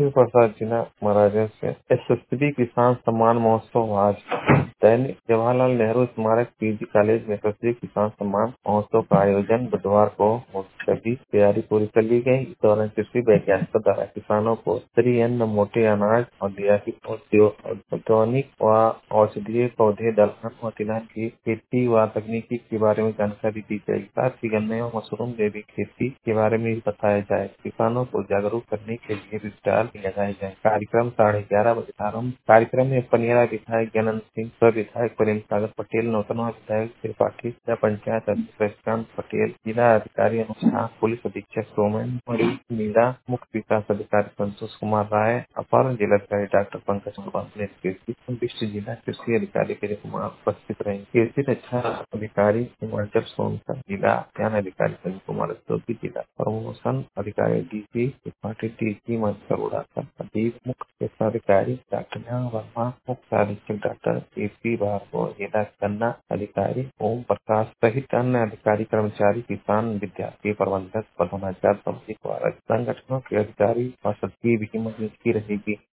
शिव प्रसाद जिला महाराजा से यशस्वी किसान सम्मान महोत्सव आज दैनिक जवाहरलाल नेहरू स्मारक पीजी कॉलेज में यशस्वी किसान सम्मान महोत्सव का आयोजन बुधवार को हो। सभी तैयारी पूरी कर ली गई। इस दौरान कृषि वैज्ञानिकों द्वारा किसानों को स्तरीय अन्न, मोटे अनाज और दियाकी औद्योगिक व औषधीय पौधे, दलहन व तिलहन की खेती व तकनीकी के बारे में जानकारी दी जाएगी। साथ ही गन्ने व मशरूम जैविक खेती के बारे में भी बताया जाए। किसानों को जागरूक करने के लिए भी स्टॉल लगाए जाए। कार्यक्रम 11:30 बजे आरम्भ। कार्यक्रम में पनियारा विधायक ज्ञानंद सिंह, स्व विधायक प्रेम सागर पटेल, नौतनवा विधायक त्रिपाठी, जिला पंचायत अध्यक्ष रजकांत पटेल, जिला अधिकारी अनुज झा, पुलिस अधीक्षक सोमेन मणि मीणा, मुख्य विकास अधिकारी संतोष कुमार राय, अपर जिलाधिकारी डॉक्टर पंकज कुमार ने विशिष्ट जिला कृषि अधिकारी विजय कुमार उपस्थित रहे। कृषि रक्षा अधिकारी हिमाचल सोनकर, जिला उद्यान अधिकारी संजय कुमार स्तोगी, जिला प्रमोशन अधिकारी डीसी त्रिपाठी, डीसी मध्य अरोड़ा का अधीक मुख्य अधिकारी डॉक्टर नेहा वर्मा, मुख्य अधीक्षक डॉक्टर एपी भार्गव, जिला गन्ना अधिकारी ओम प्रकाश सहित अन्य अधिकारी, कर्मचारी, किसान, विद्यार्थी, प्रबंधक, प्रधानाचार्य, समिति द्वारा संगठनों के अधिकारी और सभी भी मौजूदगी रहेगी।